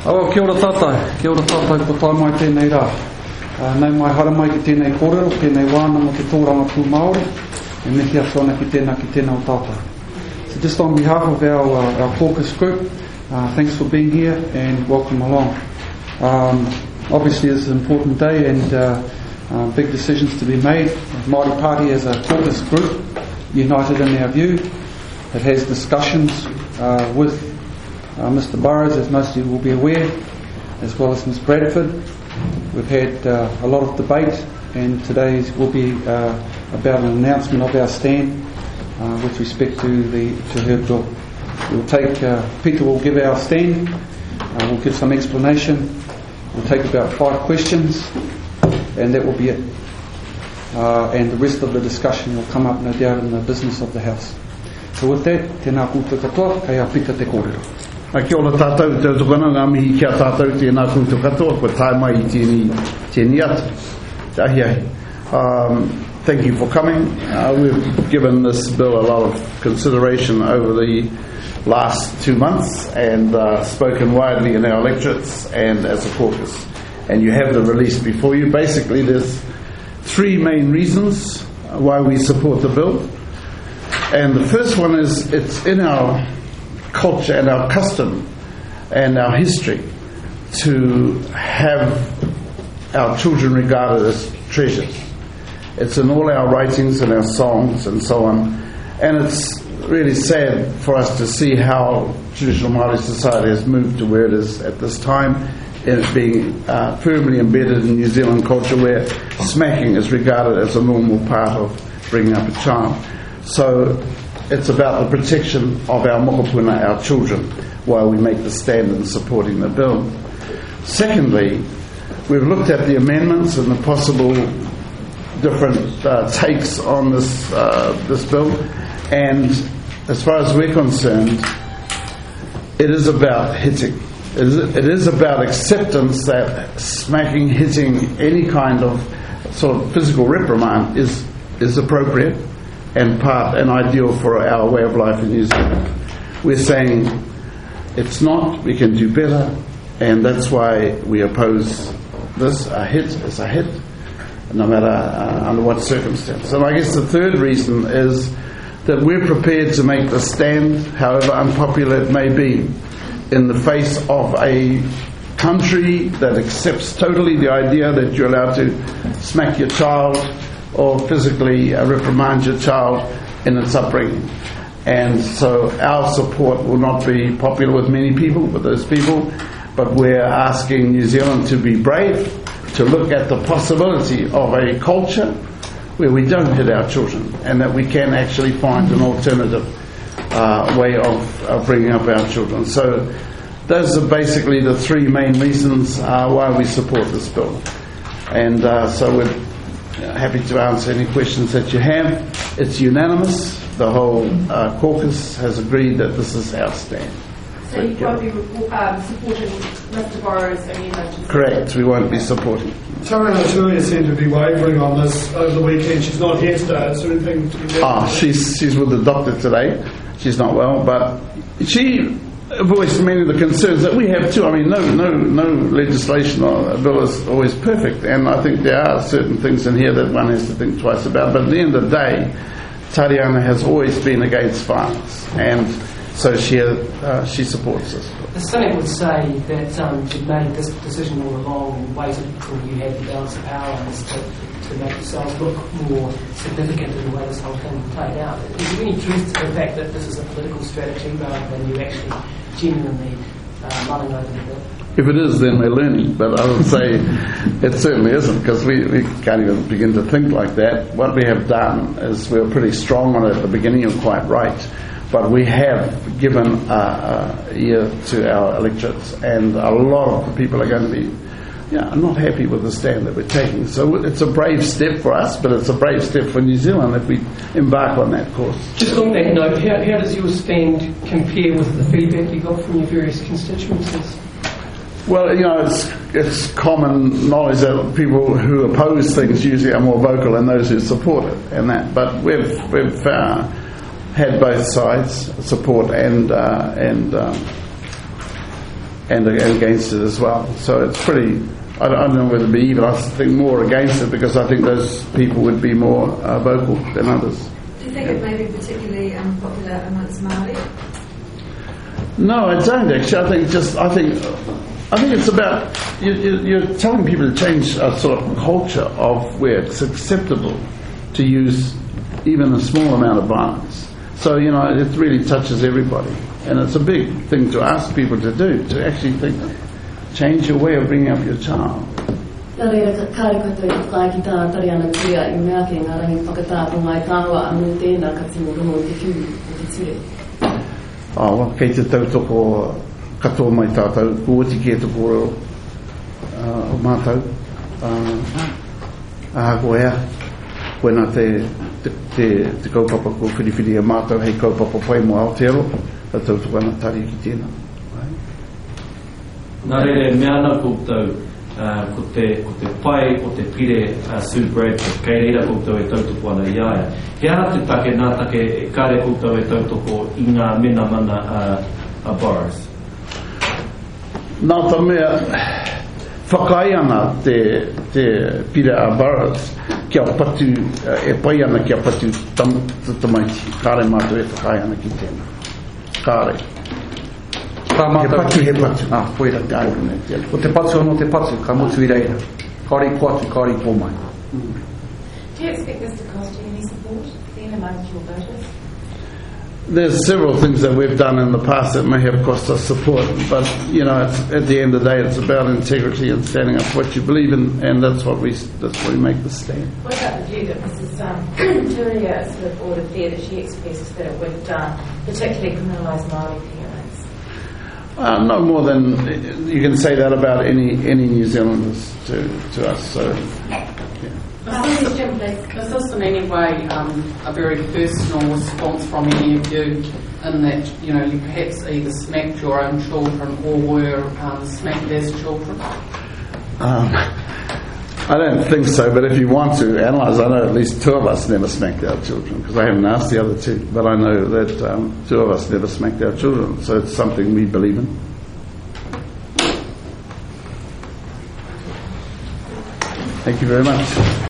Kia ora tātai, ko tā mai tēnei rā. Nei mai hara mai ki tēnei kōrero, tēnei wāna mo te tōranga pū Māori, e me kia tōna ki tēnā o tātai. So just on behalf of our caucus group, thanks for being here and welcome along. Obviously it's an important day and big decisions to be made. The Māori Party as a caucus group, united in our view, it has discussions with Mr. Burrows, as most of you will be aware, as well as Ms. Bradford. We've had a lot of debate, and today will be about an announcement of our stand with respect to her bill. We'll take, Peter will give our stand, we'll give some explanation, we'll take about 5 questions, and that will be it. And the rest of the discussion will come up, no doubt, in the business of the House. So with that, tēnā koutou katoa, kei a Peter te kōrero. Kia ora tātou, te tukana ngā mihi kia tātou tēnā koutou katoa, ko tae mai I tēni atu. Thank you for coming. We've given this bill a lot of consideration over the last 2 months and spoken widely in our electorates and as a caucus. And you have the release before you. Basically, there's 3 main reasons why we support the bill. And the first one is it's in our culture and our custom and our history to have our children regarded as treasures. It's in all our writings and our songs and so on, and it's really sad for us to see how traditional Māori society has moved to where it is at this time, and it being firmly embedded in New Zealand culture where smacking is regarded as a normal part of bringing up a child. So it's about the protection of our mokopuna, our children, while we make the stand in supporting the bill. Secondly, we've looked at the amendments and the possible different takes on this bill, and as far as we're concerned, it is about hitting. It is about acceptance that smacking, hitting, any kind of sort of physical reprimand is appropriate and part and ideal for our way of life in New Zealand. We're saying it's not, we can do better, and that's why we oppose this. A hit is a hit, no matter under what circumstance. And I guess the third reason is that we're prepared to make the stand, however unpopular it may be, in the face of a country that accepts totally the idea that you're allowed to smack your child or physically reprimand your child in its upbringing. And so our support will not be popular with many people, with those people, but we're asking New Zealand to be brave, to look at the possibility of a culture where we don't hit our children and that we can actually find an alternative way of bringing up our children. So those are basically the 3 main reasons why we support this bill. And so we're happy to answer any questions that you have. It's unanimous. The whole caucus has agreed that this is our stand. So you won't be supporting Mr. Burrows' amendment? Correct, we won't be supporting. Tauranga Turia seemed to be wavering on this over the weekend. She's not here today. Is there anything to she's with the doctor today. She's not well, but she voiced many of the concerns that we have too. I mean, no legislation or bill is always perfect, and I think there are certain things in here that one has to think twice about. But at the end of the day, Tariana has always been against violence, and so she supports this. The cynic would say that you've made this decision all along and waited until you had the balance of power to make yourselves look more significant in the way this whole thing played out. Is there any truth to the fact that this is a political strategy rather than you actually genuinely mulling over the bill? If it is, then we're learning, but I would say it certainly isn't, because we can't even begin to think like that. What we have done is we were pretty strong on it at the beginning, you're quite right, but we have given a ear to our electorates, and a lot of the people are going to be not happy with the stand that we're taking. So it's a brave step for us, but it's a brave step for New Zealand if we embark on that course. Just on that note, how does your stand compare with the feedback you got from your various constituencies? Well, it's common knowledge that people who oppose things usually are more vocal than those who support it, and that. But we've had both sides support and and against it as well. So it's pretty. I don't know whether to be even. I think more against it because I think those people would be more vocal than others. Do you think it may be particularly popular amongst Māori? No, I don't actually. I think it's about you're telling people to change a sort of culture of where it's acceptable to use even a small amount of violence. So it really touches everybody, and it's a big thing to ask people to do, to actually change your way of bringing up your child. Well, kei te tautoko katoa mai tātou, kua tiki e toko o mātou. Ko ea, koe nā te kaupapa ko whiriwhiri e mātou, hei kaupapa pai mo Aotearoa, a tautoko ana tari ki tēnā. Nā rere, mea ana koutou, ko te pai o te pire Sue Bradford, kei reira koutou e tautoko ana i aia. He aha te take, nā take e kare koutou e tautoko i ngā mena mana a Boris. Nā ta mea, whakai ana te pire a Boris, kia patu, e pai ana kia patu tamaiti. Kāre mātou e whakai ana ki tēnā. Kāre. He patu, he patu. Koera te kōrene. O te patu anō te patu, ka motu i reira. Kāre kuatu, kāre kōmai. Do you expect this to cost you any support then amongst your voters? There's several things that we've done in the past that may have cost us support, but it's, at the end of the day, it's about integrity and standing up for what you believe in, and that's what we make the stand. What about the view that Mrs. Turia sort of ordered there that she expresses that it would particularly criminalise Māori parents? No more than you can say that about any New Zealanders to us. So, yeah. Is this in any way a very personal response from any of you in that you perhaps either smacked your own children or were smacked as children? I don't think so, but if you want to analyse, I know at least two of us never smacked our children, because I haven't asked the other two, but I know that two of us never smacked our children, so it's something we believe in. Thank you very much.